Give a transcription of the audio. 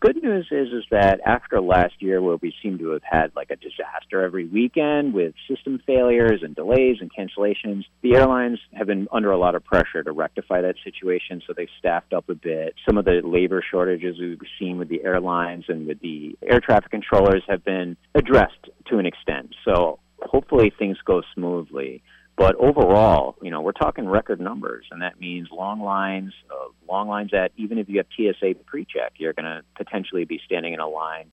good news is that after last year where we seem to have had like a disaster every weekend with system failures and delays and cancellations, the airlines have been under a lot of pressure to rectify that situation, so they've staffed up a bit. Some of the labor shortages we've seen with the airlines and with the air traffic controllers have been addressed to an extent. So hopefully things go smoothly. But overall, we're talking record numbers, and that means long lines that even if you have TSA pre-check, you're going to potentially be standing in a line